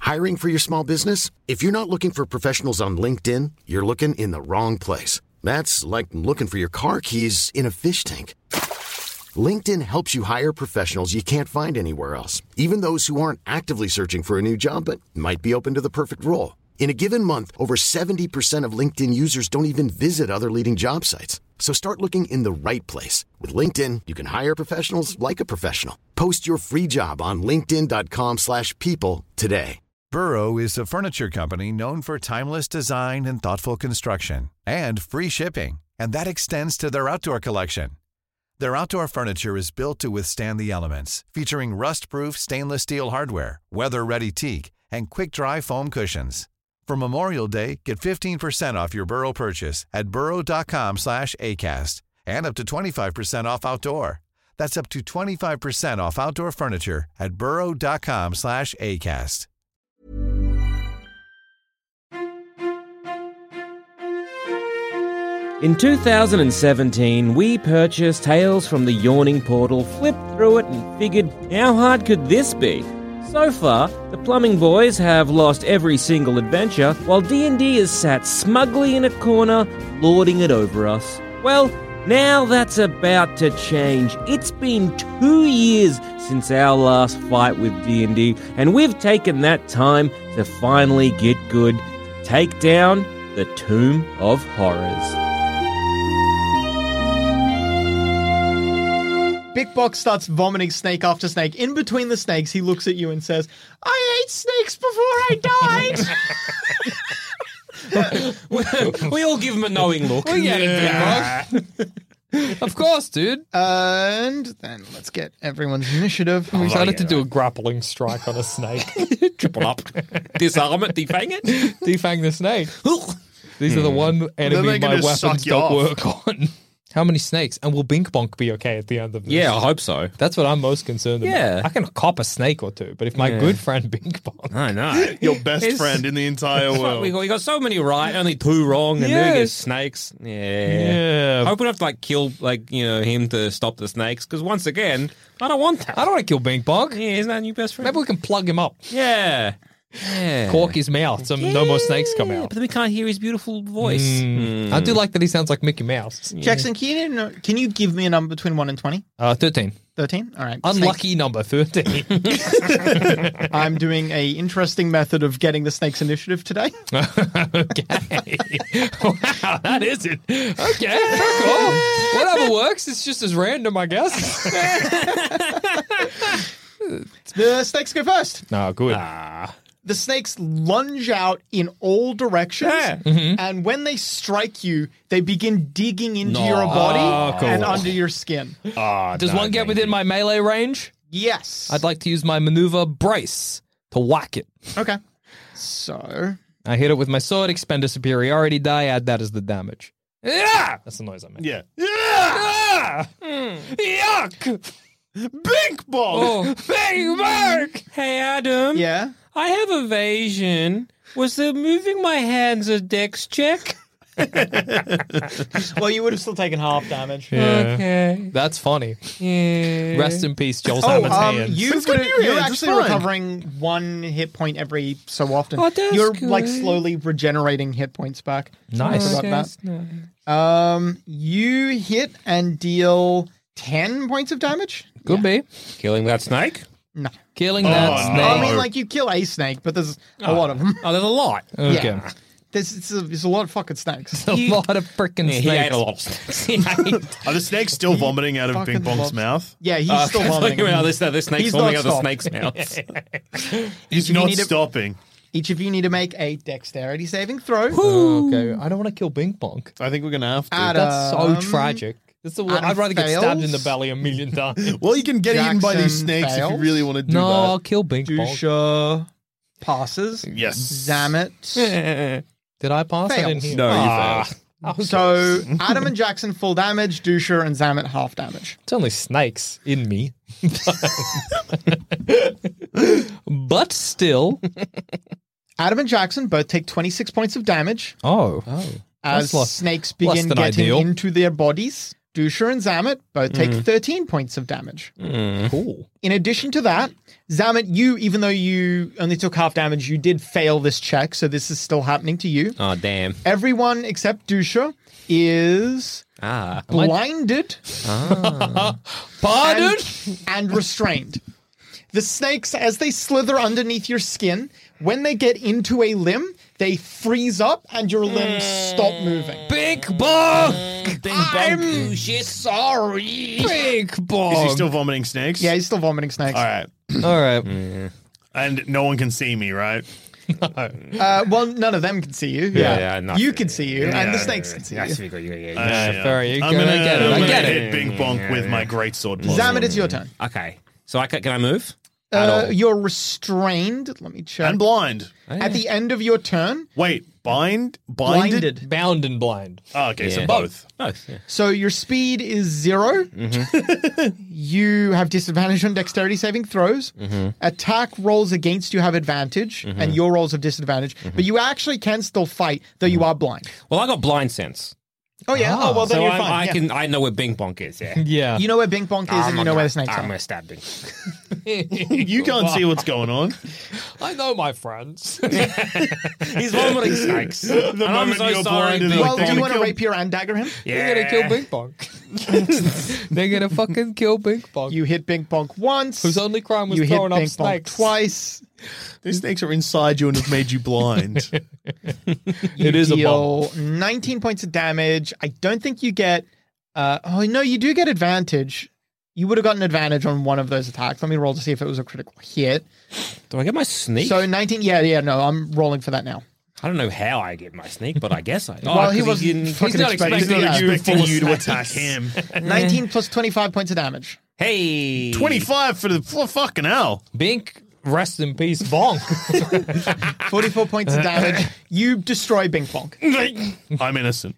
Hiring for your small business? If you're not looking for professionals on LinkedIn, you're looking in the wrong place. That's like looking for your car keys in a fish tank. LinkedIn helps you hire professionals you can't find anywhere else, even those who aren't actively searching for a new job but might be open to the perfect role. In a given month, over 70% of LinkedIn users don't even visit other leading job sites. So start looking in the right place. With LinkedIn, you can hire professionals like a professional. Post your free job on linkedin.com/people today. Burrow is a furniture company known for timeless design and thoughtful construction, and free shipping, and that extends to their outdoor collection. Their outdoor furniture is built to withstand the elements, featuring rust-proof stainless steel hardware, weather-ready teak, and quick-dry foam cushions. For Memorial Day, get 15% off your Burrow purchase at burrow.com/ACAST and up to 25% off outdoor. That's up to 25% off outdoor furniture at burrow.com/ACAST. In 2017, we purchased Tales from the Yawning Portal, flipped through it and figured, how hard could this be? So far, the Plumbing Boys have lost every single adventure, while D&D is sat smugly in a corner, lording it over us. Well, now that's about to change. It's been 2 years since our last fight with D&D, and we've taken that time to finally get good, take down the Tomb of Horrors. Big Box starts vomiting snake after snake. In between the snakes, he looks at you and says, I ate snakes before I died. We all give him a knowing look. We get it, Big Box. Of course, dude. And then let's get everyone's initiative. We decided to do a grappling strike on a snake. Triple up. Disarm it, defang it. Defang the snake. These are the one enemy my weapons don't work on. How many snakes? And will Bink Bonk be okay at the end of this? Yeah, I hope so. That's what I'm most concerned about. Yeah. I can cop a snake or two, but if my good friend Bink Bonk... I know. Your best friend in the entire world. We got so many right, only 2 wrong, and then we get snakes. Yeah. I hope we don't have to kill him to stop the snakes, because once again, I don't want that. I don't want to kill Bink Bonk. Yeah, isn't that your best friend? Maybe we can plug him up. Yeah. Cork his mouth so no more snakes come out. But then we can't hear his beautiful voice. I do like that he sounds like Mickey Mouse. Jackson, can you give me a number between 1 and 20? 13. 13? All right. Unlucky number 13. I'm doing a interesting method of getting the snake's initiative today. Okay. Wow, that is it. Okay, cool. Whatever works. It's just as random, I guess. The snakes go first. No, good. The snakes lunge out in all directions, and when they strike you, they begin digging into your body and under your skin. Does one get within my melee range? Yes. I'd like to use my maneuver Brace to whack it. Okay. So... I hit it with my sword, expend a superiority die, add that as the damage. Yeah! That's the noise I made. Yeah. Yuck! Bink Bonk! Oh, Big Mark! Hey, Adam. Yeah? I have evasion. Was the moving my hands a dex check? Well, you would have still taken half damage. Yeah. Okay. That's funny. Yeah. Rest in peace, Joel Salmon's hands. You're actually fine. recovering 1 hit point every so often. Oh, that's You're good. slowly regenerating hit points back. Nice. I forgot that. You hit and deal 10 points of damage? Could be. Killing that snake? No. Killing that snake. I mean, you kill a snake, but there's a lot of them. Oh, there's a lot. Okay. Yeah. There's a lot of fucking snakes. A lot of freaking snakes. He ate a lot of snakes. Are the snakes still vomiting out of Bink Bonk's mouth? Yeah, he's still vomiting. This snake's He's vomiting not out of the stopped. snake's mouth. He's not stopping. Each of you need to make a dexterity saving throw. Okay. I don't want to kill Bink Bonk. I think we're going to have to. That's so tragic. I'd rather get stabbed in the belly 1,000,000 times. Well, you can get eaten by these Jackson snakes if you fails. really want to do No, that. I'll kill Bink Bonk. Dusha passes. Yes. Zamet. Did I pass? I didn't Fails. hear. No, you failed. So Adam and Jackson full damage, Dusha and Zamet half damage. It's only snakes in me. But still. Adam and Jackson both take 26 points of damage Oh. as That's snakes less begin than getting ideal. into their bodies. Dusha and Zamet both take 13 points of damage. Cool. In addition to that, Zamet, you, even though you only took half damage, you did fail this check, so this is still happening to you. Oh, damn. Everyone except Dusha is blinded Pardon? and restrained. The snakes, as they slither underneath your skin, when they get into a limb, they freeze up and your limbs stop moving. Big Bong! I'm sorry. Big Bong! Is he still vomiting snakes? Yeah, he's still vomiting snakes. All right. All right. And no one can see me, right? Well, none of them can see you. You can see you, and the snakes can see you. Very I'm good. gonna, I get it. I'm I gonna get hit it. Bing Bonk with my greatsword. Zamet, it's your turn. Okay. So can I move? At all? You're restrained. Let me check. And blind. At the end of your turn, Wait, binded? blinded. Bound and blind. Oh, okay, so Yeah. both. Both. Yeah. So your speed is 0. You have disadvantage on dexterity saving throws. Attack rolls against you have advantage, and your rolls have disadvantage. But you actually can still fight, though you are blind. Well, I got blind sense. Oh, yeah. Oh, well, then So you're fine. Yeah. I know where Bing Bonk is, yeah. Yeah. You know where Bing Bonk is, and you know where the snakes I'm are. going to stab Bing. You can't see what's going on. I know my friends. He's vomiting snakes. The And I'm moment so you're sorry, blinded, Bing Well, they're do you gonna want to kill- rapier and dagger him? They're gonna kill Big Bonk. They're gonna fucking kill Big Bonk. You hit Bing Bonk once. Whose only crime was you hit throwing up Bing Bonk snakes. twice. These snakes are inside you and have made you blind. It is a bomb. deal 19 points of damage. I don't think you get. Oh no, you do get advantage. You would have gotten advantage on one of those attacks. Let me roll to see if it was a critical hit. Do I get my sneak? So 19. Yeah. No, I'm rolling for that now. I don't know how I get my sneak, but I guess I. Well, he 'cause was didn't- fucking not expecting expecting that. you Expecting full you of to attack him. 19 plus 25 points of damage. Hey. 25 for the fucking hell. Bink, rest in peace, Bonk. 44 points of damage. You destroy Bing Bonk. I'm innocent.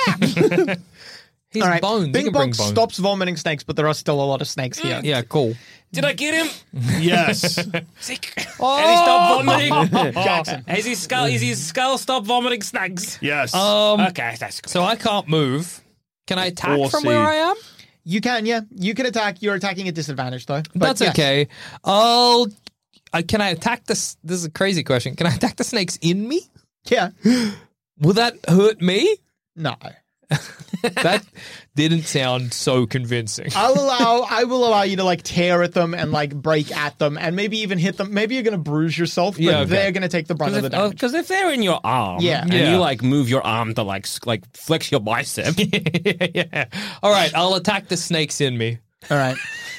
His All right. bones. Bing You can bring Bonk bones. stops vomiting snakes, but there are still a lot of snakes here. Yeah, cool. Did I get him? Yes. Sick. And he stopped vomiting. Jackson. Is his skull stop vomiting snakes? Yes. Okay, that's cool. So I can't move. Can I attack Or from see. where I am? You can, yeah. You can attack. You're attacking at disadvantage, though. But That's yes. okay. Can I attack this? This is a crazy question. Can I attack the snakes in me? Yeah. Will that hurt me? No. That didn't sound so convincing. I will allow you to like tear at them and like break at them and maybe even hit them. Maybe you're going to bruise yourself, but Yeah, okay. they're going to take the brunt of the damage. Because if they're in your arm, Yeah. and Yeah. you like move your arm to like flex your bicep, Yeah. All right, I'll attack the snakes in me. All right.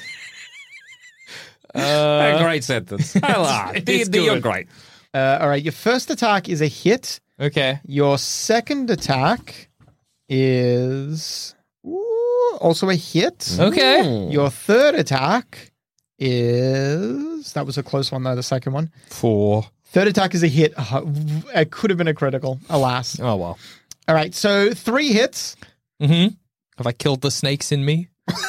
a great sentence. I like. It's You're good. great. All right. Your first attack is a hit. Okay. Your second attack is also a hit. Okay. Your third attack is that was a close one though. The second one. 4. Third attack is a hit. It could have been a critical. Alas. Oh well. All right. So 3 hits. Mm-hmm. Have I killed the snakes in me?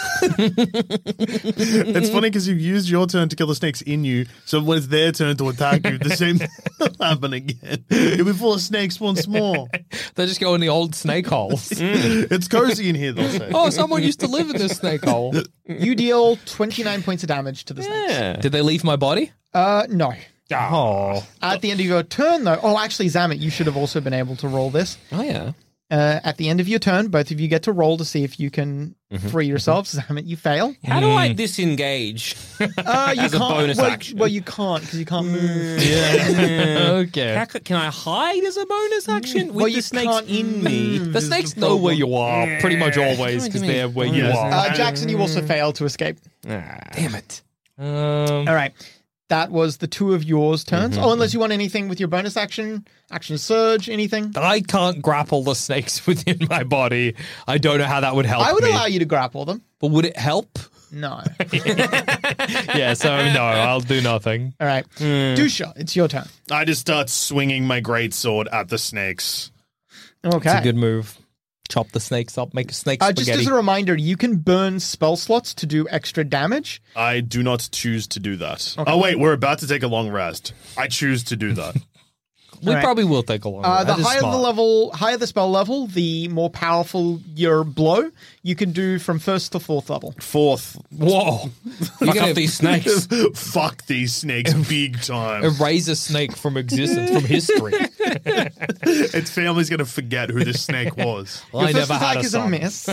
It's funny because you've used your turn to kill the snakes in you, so when it's their turn to attack you, the same thing will happen again. You'll be full of snakes once more. They just go in the old snake holes. It's cozy in here, they'll say. Oh, someone used to live in this snake hole. You deal 29 points of damage to the snakes. Yeah. Did they leave my body? No. Oh. At the end of your turn, though. Oh, actually, Zamet, you should have also been able to roll this. Oh yeah. At the end of your turn, both of you get to roll to see if you can free yourselves. Zamet, you fail. How do I disengage? You As a can't. bonus well, action. Well, you can't because you can't move. Okay. Can I hide as a bonus action with Well, the you snakes can't in me? move The is snakes the know where problem. you are pretty much always because they're where you Yes. are. Jackson, you also failed to escape. Damn it. All right. That was the 2 of yours turns. Oh, unless you want anything with your bonus action surge, anything. I can't grapple the snakes within my body. I don't know how that would help I would me. allow you to grapple them. But would it help? No. Yeah, so no, I'll do nothing. All right. Dusha, it's your turn. I just start swinging my greatsword at the snakes. Okay. It's a good move. Chop the snakes up, make a snake Just spaghetti. as a reminder, you can burn spell slots to do extra damage. I do not choose to do that. Oh, wait, we're about to take a long rest. I choose to do that. We Alright. probably will take a long rest. The That is higher smart. the spell level, the more powerful your blow. You can do from 1st to 4th level. 4th. Whoa. You're Fuck gonna up these snakes. Fuck these snakes big time. erase a snake from existence, from history. Its family's going to forget who this snake was. Well, I Your first never had attack a is a son. miss.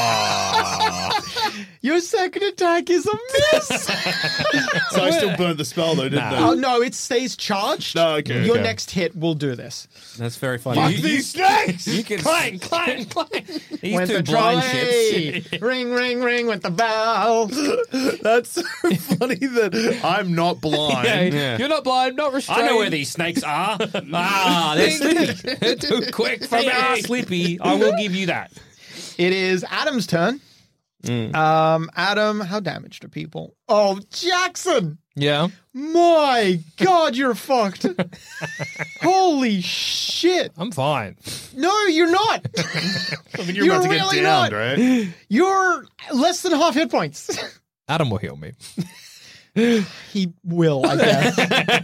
Your second attack is a miss. So I still burned the spell, though, didn't Oh I? no, it stays charged. No, okay. Your Okay. next hit will do this. That's very funny. Fuck these snakes! You can Clang, clang, clang. These Went two the blind trolley. ships. Ring, ring, ring with the bell. That's so funny that I'm not blind. Yeah. You're not blind, not restrained. I know where these snakes are. They're Slippy. They're too quick for They me. are Slippy. I will give you that. It is Adam's turn. Adam, how damaged are people? Oh, Jackson! Yeah. My God, you're fucked. Holy shit. I'm fine. No, you're not. I mean, you're about to You're get really downed, not. right? You're less than half hit points. Adam will heal me. He will, I guess.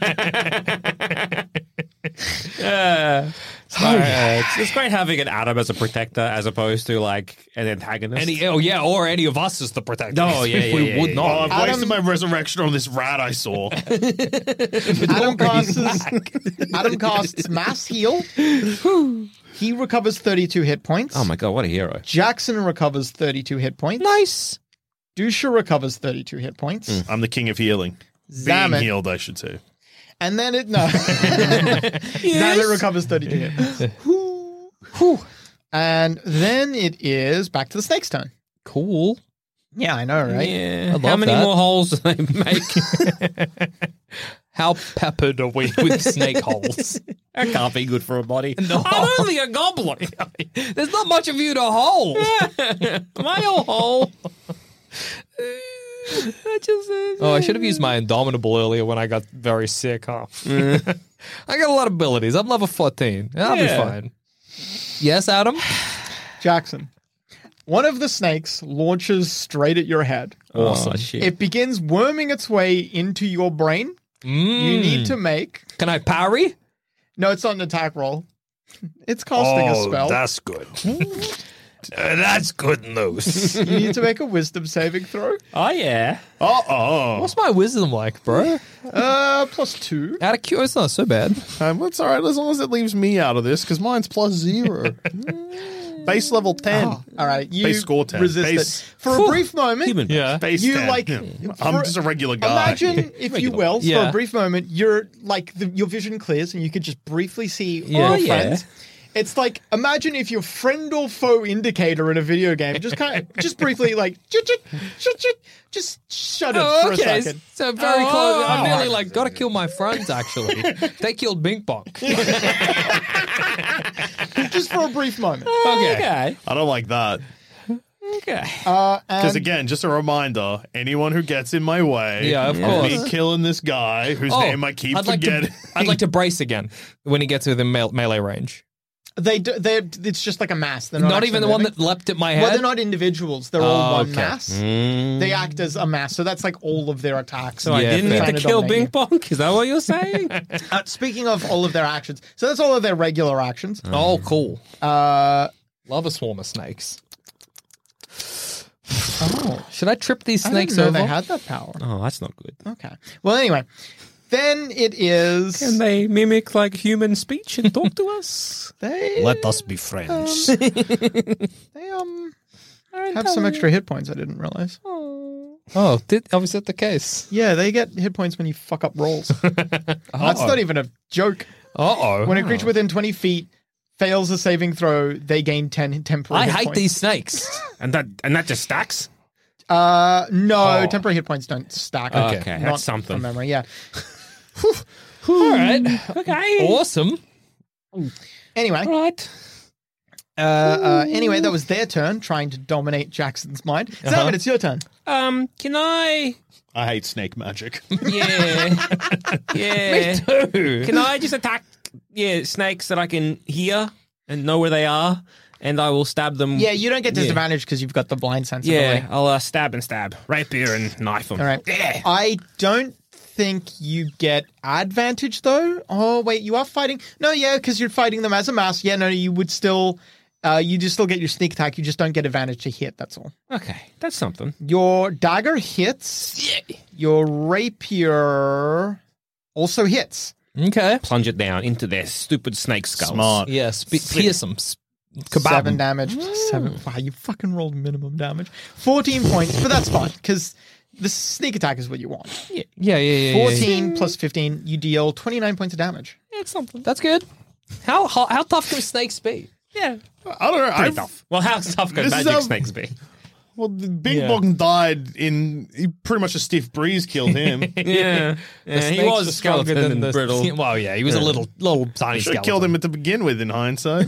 It's great having an Adam as a protector as opposed to like an antagonist. Or any of us as the protectors. Oh, yeah, If we yeah, would yeah, not. Oh, I've Adam- wasted my resurrection on this rat I saw. Adam casts Mass Heal. He recovers 32 hit points. Oh my god, what a hero. Jackson recovers 32 hit points. Nice. Dusha recovers 32 hit points. I'm the king of healing. Zamet. Being healed, I should say. And then it, no. Zamet recovers 32 hit points. Whew. And then it is back to the snake's turn. Cool. Yeah, I know, right? Yeah. love How many that. more holes do they make? How peppered are we with snake holes? That can't be good for a body. No. I'm only a goblin. There's not much of you to hold. My old hole. Oh, I should have used my Indomitable earlier when I got very sick, huh? I got a lot of abilities. I'm level 14. I'll be Yeah. fine. Yes, Adam? Jackson. One of the snakes launches straight at your head. Awesome. Oh, shit. It begins worming its way into your brain. You need to make... Can I parry? No, it's not an attack roll. It's casting a spell. That's good. That's good news. You need to make a wisdom saving throw. Oh, yeah. Uh-oh. What's my wisdom like, bro? +2. Out of curiosity, it's not so bad. It's all right as long as it leaves me out of this, because mine's +0. Base level 10. All right, you Base score 10. resist Base- it. For a brief moment, Human. Yeah. Base you 10. like... Yeah. for- I'm just a regular guy. Imagine, if you will, for Yeah. a brief moment, you're like your vision clears and you could just briefly see Yeah. your Yeah. friends. It's like imagine if your friend or foe indicator in a video game just just briefly like just shut it for a second. So very close. I'm nearly like, gotta kill my friends, actually. They killed Bink Bonk. Just for a brief moment. Okay. I don't like that. Okay. Because And again, just a reminder, anyone who gets in my way Yeah, of me course. killing this guy whose name I keep I'd like forgetting. I'd like to brace again when he gets within melee range. it's just like a mass. They're Not actually even the one moving. that leapt at my head. Well, they're not individuals. They're all one okay. mass. They act as a mass, so that's like all of their attacks. So I Yeah, didn't fair. need Trying to to kill dominate Bing Bong? Is that what you're saying? Speaking of all of their actions, so that's all of their regular actions. Oh, cool. Love a swarm of snakes. Oh, Should I trip these I snakes didn't know over? they had that power. Oh, that's not good. Okay. Well, anyway, then it is Can they mimic like human speech and talk to us? they Let us be friends. they have some extra hit points. I didn't realize. oh, was that the case? Yeah, they get hit points when you fuck up rolls. That's not even a joke. Uh-oh. When a creature within 20 feet fails a saving throw, they gain 10 temporary I hit hate points. these snakes. And that just stacks? No, temporary hit points don't stack. Okay, Not that's something. From memory, yeah. All right. Okay. Awesome. Anyway, Right. anyway, that was their turn trying to dominate Jackson's mind. Zamet, it's your turn. Can I? I hate snake magic. Yeah. Yeah. Dude. Can I just attack snakes that I can hear and know where they are, and I will stab them? Yeah, you don't get disadvantage because you've got the blind sense. Yeah, I'll stab and stab. Rapier and knife them. All right. Yeah. I don't think you get advantage, though. Oh, wait, you are fighting. No, yeah, because you're fighting them as a mass. Yeah, no, you would still. You just still get your sneak attack. You just don't get advantage to hit. That's all. Okay, that's something. Your dagger hits. Yeah. Your rapier also hits. Okay. Plunge it down into their stupid snake skulls. Smart. Yes. Pierce them. 7 damage. 7. Wow, you fucking rolled minimum damage. 14 points, but that's fine because the sneak attack is what you want. Yeah. 14 plus 15, you deal 29 points of damage. Yeah, it's something. That's good. How tough can snakes be? Yeah, I don't know. pretty tough. Well, how tough can This is magic how- snakes be? Well, the Bing Bong died in pretty much a stiff breeze killed him. Yeah, he Snakes was are stronger skeleton and the brittle. Well, yeah, he was a little tiny Should have skeleton. killed him to begin with in hindsight.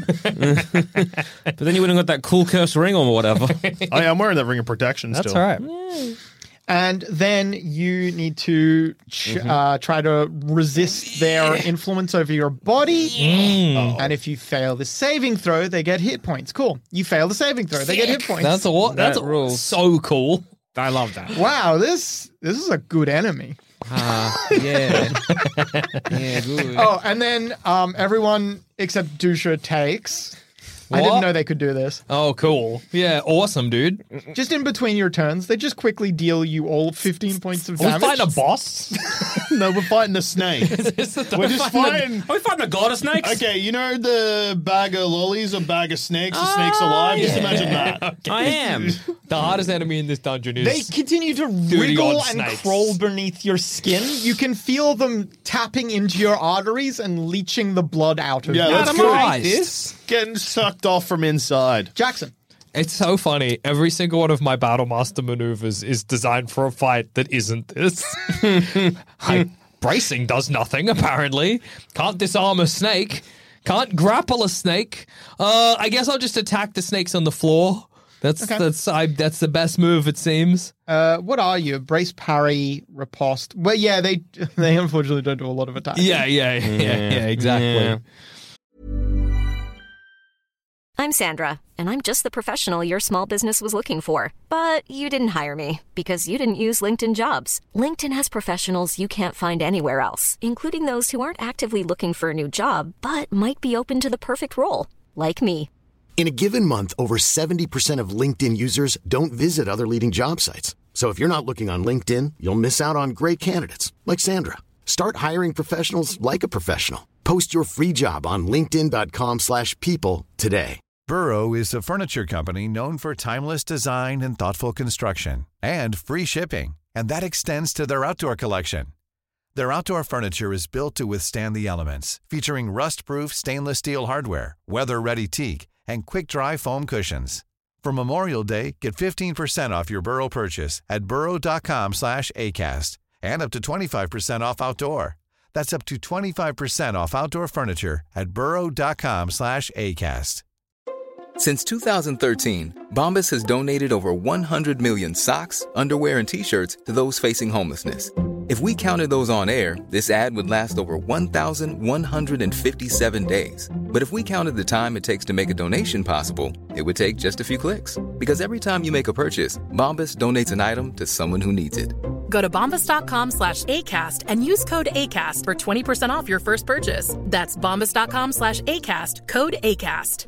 But then you wouldn't have got that cool curse ring or whatever. Oh, yeah, I'm wearing that ring of protection That's still. all right. And then you need to try to resist their influence over your body. And if you fail the saving throw, they get hit points. Cool. You fail the saving throw, they get hit points. That's rules. so cool. I love that. Wow, this is a good enemy. Yeah. Yeah, good. Oh, and then everyone except Dusha takes. I didn't What? know they could do this. Oh, cool. Yeah, awesome, dude. Just in between your turns, they just quickly deal you all 15 points of Are we damage. fighting a boss? No, we're fighting a snake. We're just fighting. Are we fighting a god of snakes? Okay, you know the bag of lollies, a bag of snakes, the snake's alive? Just imagine that. I am. The hardest enemy in this dungeon is... They continue to 30 wriggle odd and snakes. crawl beneath your skin. You can feel them tapping into your arteries and leaching the blood out of Yeah, you. let's Adam, go. I like this. Getting sucked off from inside. Jackson. It's so funny. Every single one of my Battle Master maneuvers is designed for a fight that isn't this. Bracing does nothing, apparently. Can't disarm a snake. Can't grapple a snake. I guess I'll just attack the snakes on the floor. That's the best move, it seems. What are you? Brace, parry, riposte. Well, yeah, they unfortunately don't do a lot of attacks. Yeah, exactly. Yeah. I'm Sandra, and I'm just the professional your small business was looking for. But you didn't hire me because you didn't use LinkedIn Jobs. LinkedIn has professionals you can't find anywhere else, including those who aren't actively looking for a new job, but might be open to the perfect role, like me. In a given month, over 70% of LinkedIn users don't visit other leading job sites. So if you're not looking on LinkedIn, you'll miss out on great candidates like Sandra. Start hiring professionals like a professional. Post your free job on linkedin.com/people today. Burrow is a furniture company known for timeless design and thoughtful construction and free shipping, and that extends to their outdoor collection. Their outdoor furniture is built to withstand the elements, featuring rust-proof stainless steel hardware, weather-ready teak, and quick-dry foam cushions. For Memorial Day, get 15% off your Burrow purchase at burrow.com/ACAST and up to 25% off outdoor. That's up to 25% off outdoor furniture at burrow.com/ACAST. Since 2013, Bombas has donated over 100 million socks, underwear, and T-shirts to those facing homelessness. If we counted those on air, this ad would last over 1,157 days. But if we counted the time it takes to make a donation possible, it would take just a few clicks. Because every time you make a purchase, Bombas donates an item to someone who needs it. Go to bombas.com/ACAST and use code ACAST for 20% off your first purchase. That's bombas.com/ACAST, code ACAST.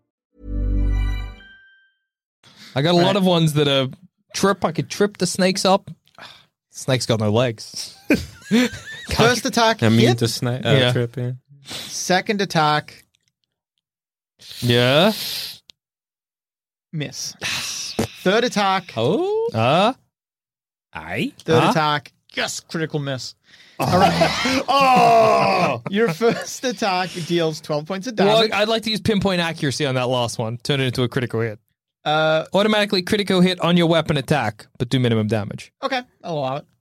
I got a lot of ones that are I could trip the snakes up. Snake's got no legs. First attack, Immune hit. to snake Yeah. trip, yeah. Second attack, Yeah. miss. Third attack, Oh, aye. third attack, yes, critical miss. Oh! Your first attack deals 12 points of damage. Well, I'd like to use pinpoint accuracy on that last one. Turn it into a critical hit. Automatically critical hit on your weapon attack, but do minimum damage. Okay, I'll allow it.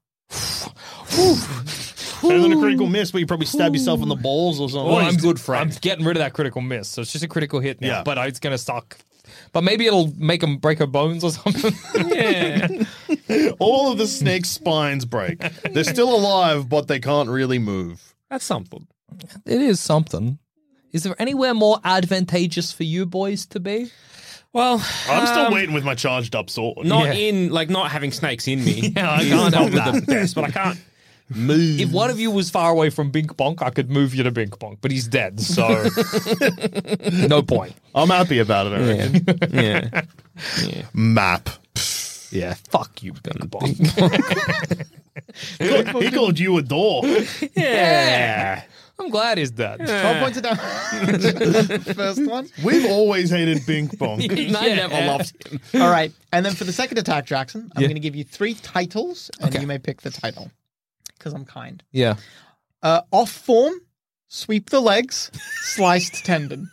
Better than a critical miss, but you probably stab yourself in the balls or something. I'm good, friend. I'm getting rid of that critical miss, so it's just a critical hit now. Yeah. But it's going to suck. But maybe it'll make them break her bones or something. Yeah. All of the snake's spines break. They're still alive, but they can't really move. That's something. It is something. Is there anywhere more advantageous for you boys to be? Well, I'm still waiting with my charged up sword. Not having snakes in me. Yeah, I is can't help probably that. the best, but I can't Move. If one of you was far away from Bink Bonk, I could move you to Bink Bonk, but he's dead, so no point. I'm happy about it, I reckon. Yeah. Map. Yeah, fuck you, Bink Bonk. He called you a door. Yeah. I'm glad he's dead. 12 points of damage. First one. We've always hated Bink Bonk. I never loved him. All right. And then for the second attack, Jackson, I'm going to give you 3 titles, and you may pick the title. Because I'm kind. Yeah. Off form, sweep the legs, sliced tendon.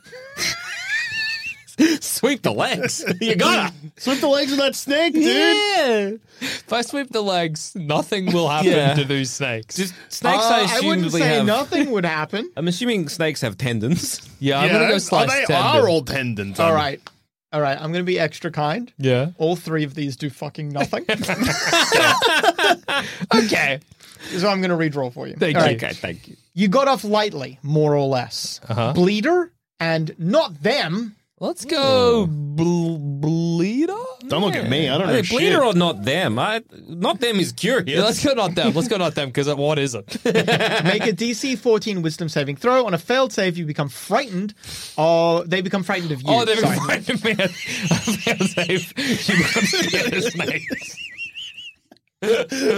Sweep the legs. You got it. Sweep the legs of that snake, dude. Yeah. If I sweep the legs, nothing will happen to those snakes. Just snakes, I wouldn't assumably say have. nothing would happen. I'm assuming snakes have tendons. Yeah, I'm gonna go slice They tendon. are all tendons. All right. I'm going to be extra kind. Yeah. All 3 of these do fucking nothing. Okay. So I'm going to redraw for you. Thank All you. right. Okay, thank you. You got off lightly, more or less. Bleeder and not them. Let's go Bleeder. Don't look at me. I don't know Hey, shit. Bleeder or not them? Not them is curious. Yeah, let's go not them. Let's go not them, because what is it? Make a DC 14 wisdom saving throw. On a failed save, you become frightened. Or they become frightened of you. Oh, they're Sorry. frightened of me. I failed save. She becomes scared of snakes. Why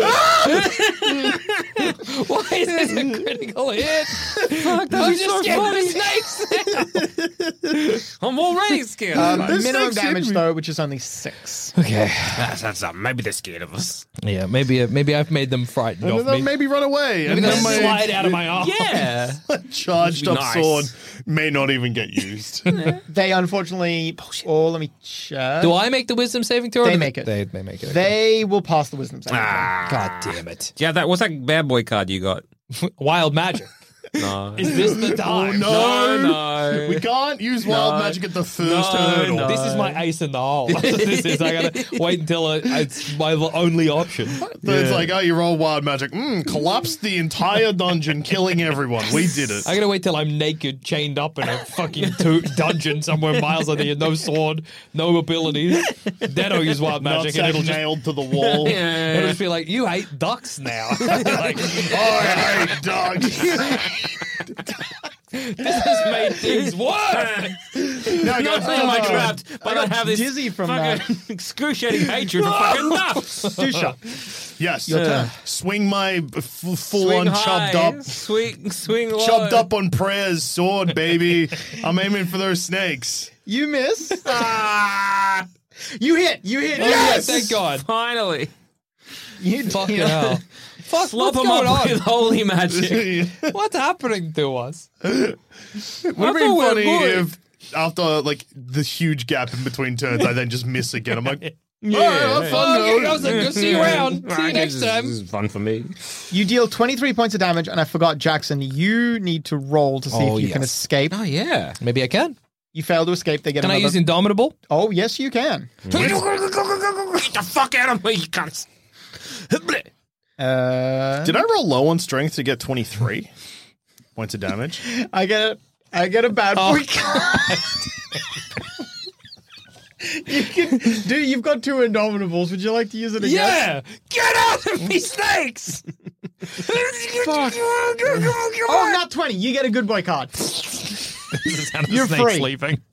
is this a critical hit? Fuck, I'm that's just so scared funny. of snakes. I'm already scared. This Minimum snake's damage, hit me. though, which is only 6. Okay. That's maybe they're scared of us. Yeah, maybe I've made them frightened And of then me. maybe run away. Maybe and they'll then my slide out of my arm. Yeah. charged up Nice. sword may not even get used. They unfortunately. Oh, let me check. Do I make the wisdom saving throw? or They do make it. They make it. They will pass the wisdom saving throw. God damn it. Yeah, what's that bad boy card you got? Wild magic. No. Is this the time? No. We can't use wild magic at the first hurdle. no. This is my ace in the hole. That's what this is. I gotta wait until it's my only option. So it's like, oh, you roll wild magic. Collapsed the entire dungeon, killing everyone. We did it. I gotta wait till I'm naked, chained up in a fucking dungeon somewhere miles on the no sword, no abilities. Then I'll use wild magic, and Nutsack it'll just nailed to the wall. it'll just be like, you hate ducks now. Like, I hate dogs. this has made things worse. Not only am I trapped, but I have this dizzy from fucking excruciating hatred for fucking ducks. Dusha. Yes. Your turn. Swing my full Swing on high, chubbed up. swing low. Chubbed up on prayers sword, baby. I'm aiming for those snakes. You miss. You hit. Yes, thank God. Finally. You Fucking hit. hell. Fuck, Slop what's them going up on? with holy magic. What's happening to us? Would have I been thought we were funny good. if after like the huge gap in between turns, I then just miss again. I'm like, Yeah, all right, have fun, Okay, dude. I was like, go see you around. See you next This time. is fun for me. You deal 23 points of damage, and I forgot, Jackson, you need to roll to see Oh, if you can yes. escape. Oh, yeah. Maybe I can. You fail to escape, they get Can I another... use Indomitable? Oh, yes, you can. Get the fuck out of me, you cunts. Did I roll low on strength to get 23 points of damage? I get a bad Oh. boy card. You've got 2 Indomitables. Would you like to use it again? Yeah! Get out of me, snakes! Fuck. Oh, not 20. You get a good boy card. You're Snake free. sleeping.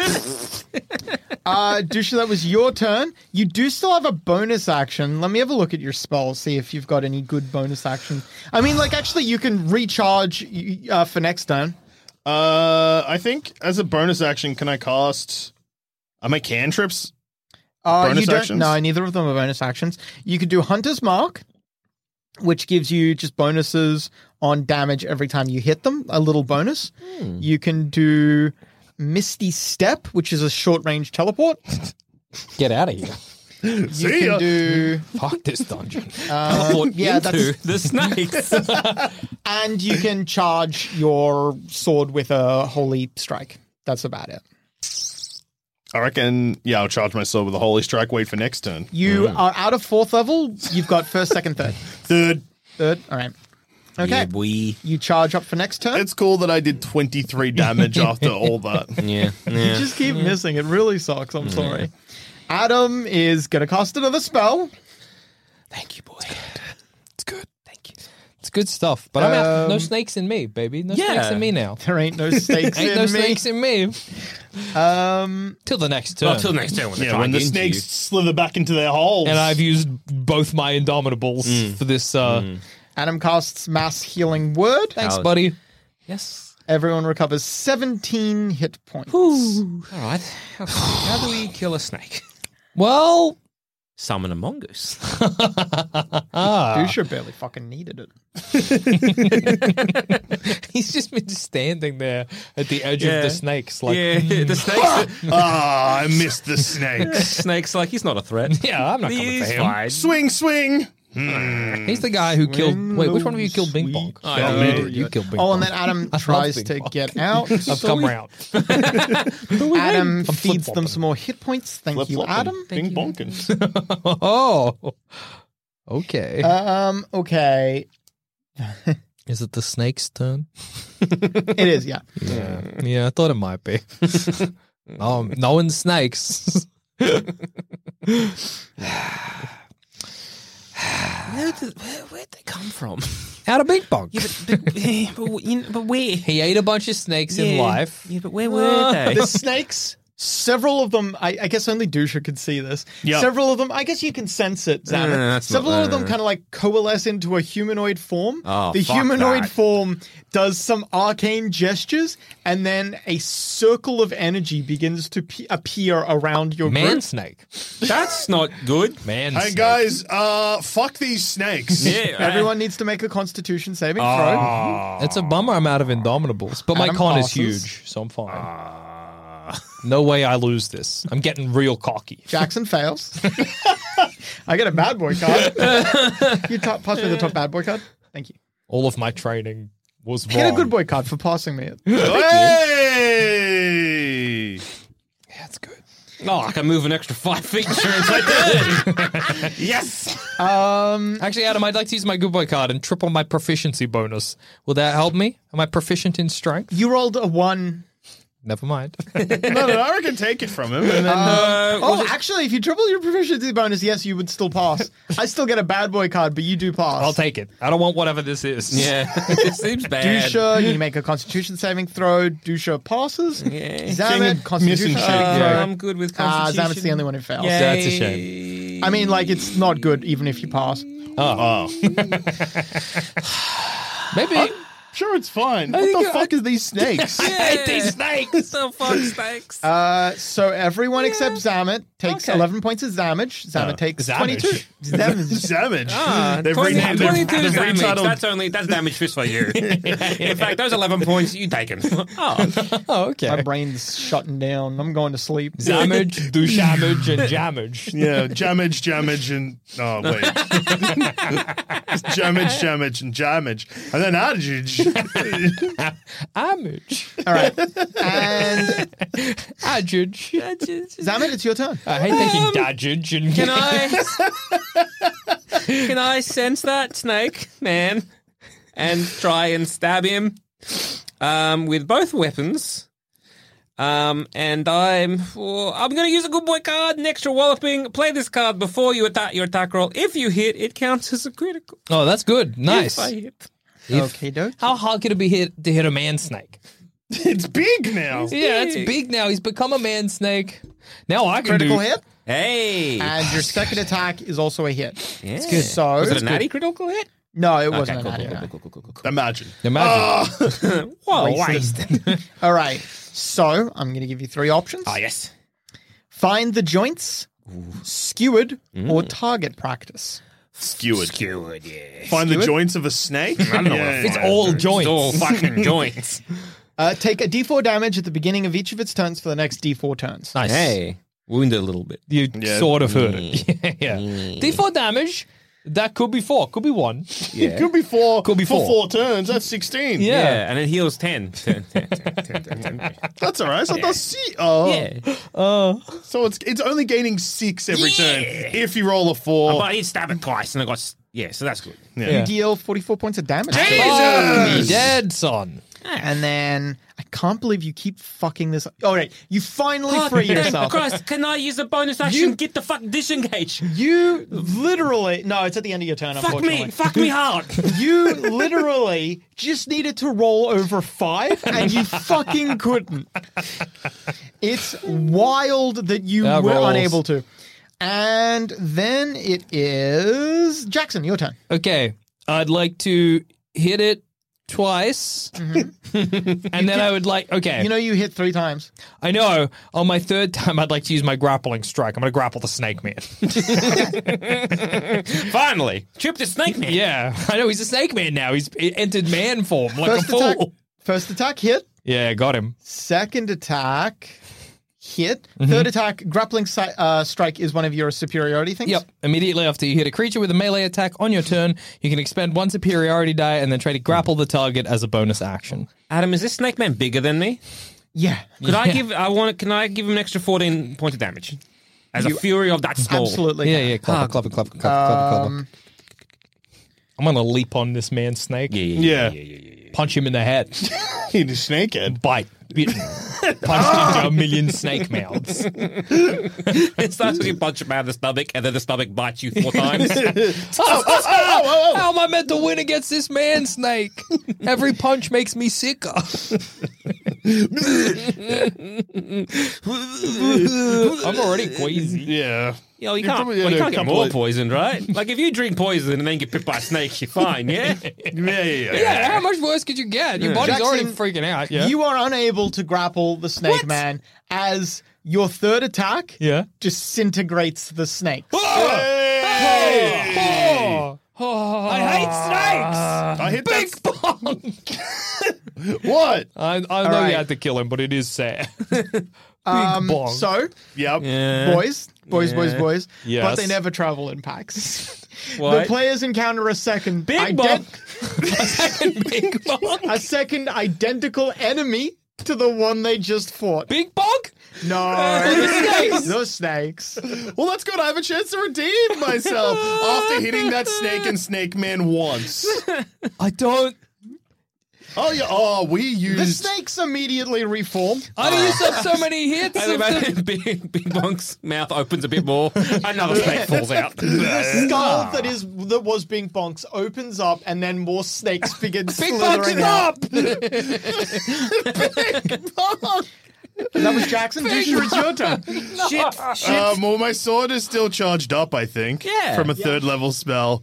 Dusha, that was your turn. You do still have a bonus action. Let me have a look at your spells, see if you've got any good bonus action. I mean, like, actually, you can recharge for next turn. I think as a bonus action, can I cast my cantrips? Bonus you don't. actions? No, neither of them are bonus actions. You could do Hunter's Mark, which gives you just bonuses on damage every time you hit them, a little bonus. You can do Misty Step, which is a short-range teleport. Get out of here. You See can ya. do... Fuck this dungeon. yeah, Into that's... the snakes. And you can charge your sword with a Holy Strike. That's about it. I reckon, yeah, I'll charge my sword with a holy strike. Wait for next turn. You are out of 4th level. You've got 1st, 2nd, 3rd. Third. All right. Okay. Yeah, boy. You charge up for next turn. It's cool that I did 23 damage after all that. Yeah, You yeah. just keep missing. It really sucks. I'm sorry. Adam is going to cast another spell. Thank you, boy. It's good. Thank you. It's good stuff. But I'm out. No snakes in me, baby. No snakes in me now. There ain't no snakes Ain't in no me. snakes in me. Till the next turn. Well, till next turn when they try when and the get into snakes you. slither back into their holes. And I've used both my Indomitables for this. Adam casts Mass Healing Word. Thanks, buddy. Yes. Everyone recovers 17 hit points. All right. How do we kill a snake? Well, Summon a mongoose. Dusha barely fucking needed it. he's just been standing there at the edge of the snakes. Like, the snakes. I missed the snakes. Snake's like, he's not a threat. yeah, I'm not coming He's for him. fine. Swing, swing. He's the guy who killed. Wait, which one of you killed Bing Bong? I don't know. You killed Bing Oh, Bong. and then Adam I tries love to Bing Bong. get out. I've come round. Adam I'm feeds them flip-flopping. some more hit points. Thank you, Adam. Bing bonkin. Oh, okay. Okay. Is it the snake's turn? It is, yeah. Yeah, I thought it might be. Knowing snakes. Where'd they come from? Out of Bing Bong. But where? He ate a bunch of snakes in life. Yeah, but where were they? The snakes, several of them, I guess only Dusha could see this. Yep. Several of them, I guess you can sense it, Zamet. that's not- Several of them kind of like coalesce into a humanoid form. Oh, the fuck humanoid that. form does some arcane gestures, and then a circle of energy begins to appear around your Man group. snake. That's not good. Man Hey snake. guys, fuck these snakes. Yeah, Everyone needs to make a Constitution saving throw. It's a bummer I'm out of Indomitables, but my Adam con is passes. huge, so I'm fine. No way I lose this. I'm getting real cocky. Jackson fails. I get a bad boy card. You pass me the top bad boy card. Thank you. All of my training was wrong. Get a good boy card for passing me it. Hey! That's good. Oh, I can move an extra 5 feet. Insurance I did. Yes. Actually, Adam, I'd like to use my good boy card and triple my proficiency bonus. Will that help me? Am I proficient in strength? You rolled a 1. Never mind. No, I reckon take it from him. And then, Actually, if you triple your proficiency bonus, yes, you would still pass. I still get a bad boy card, but you do pass. I'll take it. I don't want whatever this is. Yeah, it seems bad. Dusha, you make a Constitution saving throw. Dusha passes. Yeah. Zamet, Constitution missing saving shit. throw. I'm good with Constitution. Zamet's the only one who fails. That's a shame. I mean, like, it's not good even if you pass. Maybe. sure, it's fine. What the fuck is these snakes? I hate these snakes. So fuck snakes. So everyone except Zamet takes 11 points of damage. Zamet takes Damage. 22. Damage. Damage. They've 22 renamed damage. they've retitled. That's damage just for you. In fact, those 11 points you taken. Oh, Oh, okay. My brain's shutting down. I'm going to sleep. Damage, douche-amage, and jamage. Yeah, jamage, and oh wait, jamage, and jamage, and then adage. Amage. All right. And Adage. Zamet, it's your turn. I hate thinking dadage and can I sense that snake, man, and try and stab him with both weapons? And I'm going to use a good boy card, an extra walloping. Play this card before you attack your attack roll. If you hit, it counts as a critical. Oh, that's good. Nice. If I hit. Okay, doke. How hard could it be to hit a man snake? It's big now. Yeah, it's big now. He's become a man snake. Now I can Critical do hit. Hey. And your second attack is also a hit. Yeah. So Was it a natty critical hit? No, it wasn't Okay, a natty. cool. Imagine. Imagine. Whoa, Wasted. All right. So I'm going to give you 3 options. Oh, yes. Find the joints, skewered, or target practice. Skewered. Skewered, yeah. Find the Skewered? joints of a snake. I don't know. It's all joints. It's all fucking joints. Take a d4 damage at the beginning of each of its turns for the next d4 turns. Nice. Hey. Wounded a little bit. You Yeah. sort of heard it. Yeah. D4 damage. That could be 4. Could be 1. Yeah. Could be 4. Could be for 4. 4 turns. That's 16. Yeah. Yeah, and it heals 10. 10. That's all right. So that's see. Oh, Yeah. so it's only gaining 6 every turn if you roll a 4. But I did stab it twice, and I got... Yeah, so that's good. Yeah. You deal 44 points of damage. Oh, me dead, son. And then I can't believe you keep fucking this up. All right, you finally free Thank yourself. Christ, can I use a bonus action? Get the fuck disengage. You literally... No, it's at the end of your turn, unfortunately. Fuck me hard. You literally just needed to roll over 5 and you fucking couldn't. It's wild that you That were rolls. unable to. And then it is Jackson, your turn. Okay, I'd like to hit it twice, and then I would like. Okay, You know you hit 3 times. I know. On my third time, I'd like to use my grappling strike. I'm going to grapple the snake man. Finally, trip the snake man. Yeah, I know he's a snake man now. He's entered man form like a fool. First attack hit. Yeah, got him. Second attack hit. Mm-hmm. Third attack, grappling strike is one of your superiority things. Yep. Immediately after you hit a creature with a melee attack on your turn, you can expend 1 superiority die and then try to grapple the target as a bonus action. Adam, is this snake man bigger than me? Yeah. Can I give him an extra 14 points of damage? As a fury of that small. Absolutely. Yeah, clever. I'm going to leap on this man's snake. Yeah. Punch him in the head. He's a snakehead. Bite. Punch into a million snake mouths. It starts with you punch him out of the stomach, and then the stomach bites you 4 times. How am I meant to win against this man snake? Every punch makes me sicker. I'm already queasy. Yeah. You know, you You're can't, probably well, you had a can't get couple more of- poisoned, right? Like, if you drink poison and then get bit by a snake, you're fine, yeah? Yeah, how much worse could you get? Your body's Jackson, already freaking out. Yeah. You are unable to grapple the snake man as your third attack disintegrates the snake. I hate snakes. I hit Big that. bong. What? I know right. you had to kill him, but it is sad. Big bong. So, Yep. boys. But Yes. they never travel in packs. What? The players encounter a second Big bong. Big bong. a second identical enemy to the one they just fought. Big bong? No, the snakes. Well, that's good. I have a chance to redeem myself after hitting that snake and snake man once. I don't. Oh, yeah. Oh, we The used. snakes immediately reform. I used up so many hits. And then Big Bonk's mouth opens a bit more. Another snake falls out. The skull that was Bing Bonk's opens up, and then more snakes begin Big bong, slithering out. stop! That was Jackson. Disher, it's your turn. Shit. Well, my sword is still charged up, I think. Yeah. From a third level spell.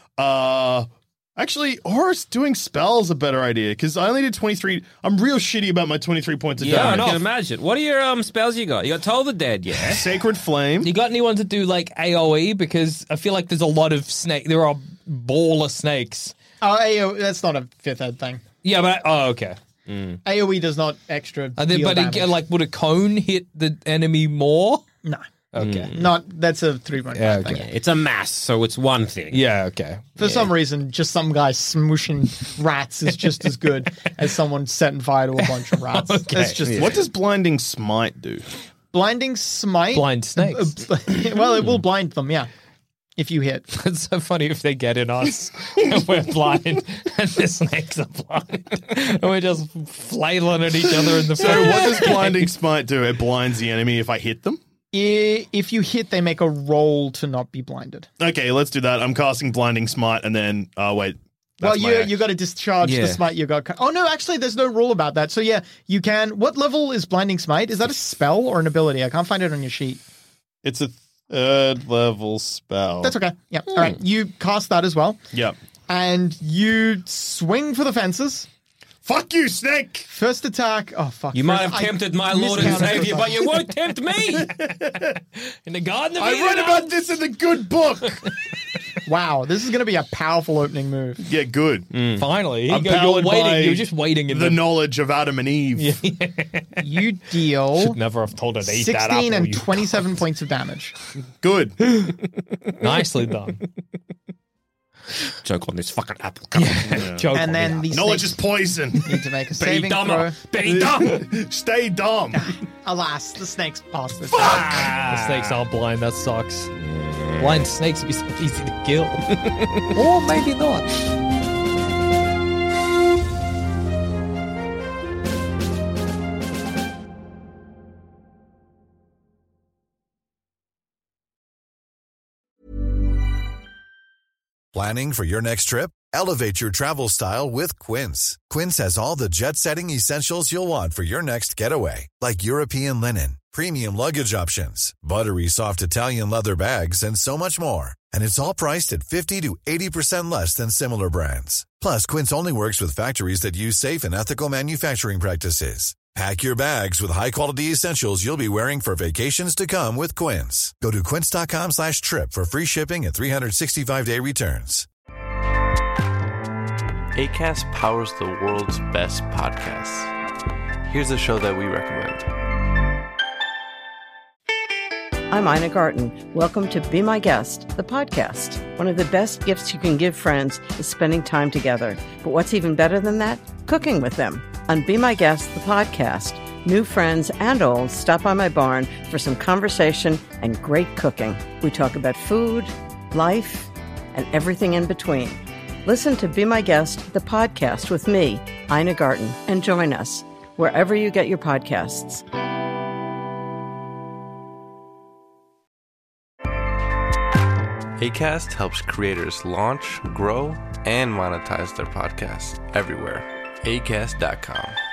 Actually, Horus doing spells a better idea because I only did 23. I'm real shitty about my 23 points of Yeah, I damage. can imagine. What are your spells you got? You got Toll the Dead, yeah? Sacred Flame. You got anyone to do like AoE? Because I feel like there's a lot of snake. There are ball of snakes. Oh, AoE, that's not a fifth ed thing. Yeah, but okay. AoE does not extra. And then, deal but damage. like, would a cone hit the enemy more? No. Okay. Not that's a 3.5 Yeah, thing. okay. It's a mass, so it's one thing. Yeah. Okay. For some reason, just some guy smooshing rats is just as good as someone setting fire to a bunch of rats. That's just What does Blinding Smite do? blinding smite. Blind snakes. Well, it will blind them. Yeah, if you hit. It's so funny if they get in us and we're blind and the snakes are blind and we're just flailing at each other in the So what does Blinding Smite do? It blinds the enemy if I hit them? If you hit, they make a roll to not be blinded. Okay, let's do that. I'm casting Blinding Smite and then, wait. Well, That's my you action. got to discharge Yeah. the smite you got. Oh no, actually, there's no rule about that. So yeah, you can. What level is blinding smite? Is that a spell or an ability? I can't find it on your sheet. It's a third level spell. That's okay. Yeah. All right. You cast that as well, Yep. and you swing for the fences. Fuck you, snake! First attack. Oh fuck! You might First- have I tempted my Lord and miscounted Savior, for but you won't tempt me. in the Garden of I Eden. read about this in the good book! Wow, this is going to be a powerful opening move. Yeah, good. Finally, I'm you're powered by waiting. You're just waiting in the knowledge of Adam and Eve. You deal Should never have told her to eat that 16 apple. and you 27 points of damage. Good. Nicely done. Choke on this fucking apple. Come on. Joke on And then me. the Knowledge snakes is poison. need to make a Be saving throw. dumber. Be dumb. Stay dumb. Alas, the snakes pass this. The snakes are blind. That sucks. Blind snakes would be so easy to kill. Or maybe not. Planning for your next trip? Elevate your travel style with Quince. Quince has all the jet-setting essentials you'll want for your next getaway, like European linen, premium luggage options, buttery soft Italian leather bags, and so much more. And it's all priced at 50 to 80% less than similar brands. Plus, Quince only works with factories that use safe and ethical manufacturing practices. Pack your bags with high-quality essentials you'll be wearing for vacations to come with Quince. Go to quince.com/trip for free shipping and 365-day returns. Acast powers the world's best podcasts. Here's a show that we recommend. I'm Ina Garten. Welcome to Be My Guest, the podcast. One of the best gifts you can give friends is spending time together. But what's even better than that? Cooking with them. On Be My Guest, the podcast, new friends and old stop by my barn for some conversation and great cooking. We talk about food, life, and everything in between. Listen to Be My Guest, the podcast with me, Ina Garten, and join us wherever you get your podcasts. Acast helps creators launch, grow, and monetize their podcasts everywhere. Acast.com.